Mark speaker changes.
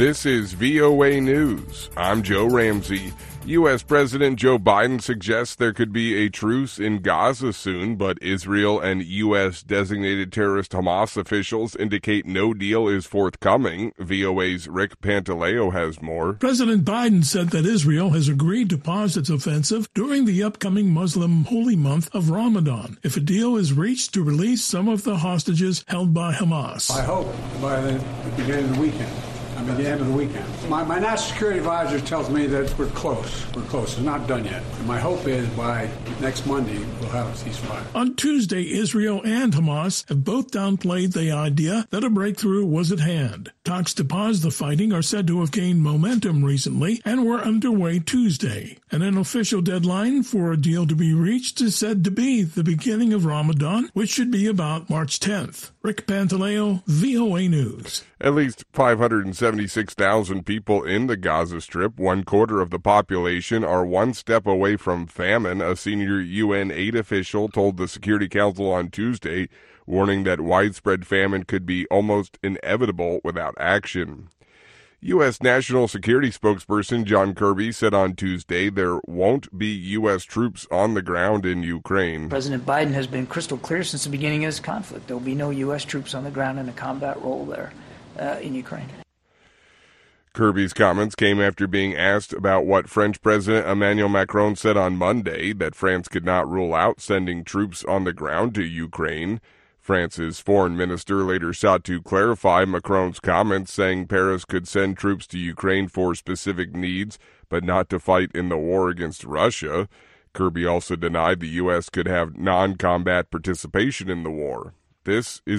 Speaker 1: This is VOA News. I'm Joe Ramsey. U.S. President Joe Biden suggests there could be a truce in Gaza soon, but Israel and U.S. designated terrorist Hamas officials indicate no deal is forthcoming. VOA's Rick Pantaleo has more.
Speaker 2: President Biden said that Israel has agreed to pause its offensive during the upcoming Muslim holy month of Ramadan if a deal is reached to release some of the hostages held by Hamas.
Speaker 3: I hope by the beginning of the weekend. The end of the weekend. My national security advisor tells me that we're close. It's not done yet. And my hope is by next Monday, we'll have a ceasefire.
Speaker 2: On Tuesday, Israel and Hamas have both downplayed the idea that a breakthrough was at hand. Talks to pause the fighting are said to have gained momentum recently and were underway Tuesday. And an official deadline for a deal to be reached is said to be the beginning of Ramadan, which should be about March 10th. Rick Pantaleo, VOA News.
Speaker 1: At least 576,000 people in the Gaza Strip, 1/4 of the population, are one step away from famine, a senior UN aid official told the Security Council on Tuesday, warning that widespread famine could be almost inevitable without action. U.S. National Security spokesperson John Kirby said on Tuesday there won't be U.S. troops on the ground in Ukraine.
Speaker 4: President Biden has been crystal clear since the beginning of this conflict. There will be no U.S. troops on the ground in a combat role there in Ukraine.
Speaker 1: Kirby's comments came after being asked about what French President Emmanuel Macron said on Monday, that France could not rule out sending troops on the ground to Ukraine. France's foreign minister later sought to clarify Macron's comments, saying Paris could send troops to Ukraine for specific needs, but not to fight in the war against Russia. Kirby also denied the U.S. could have non-combat participation in the war. This is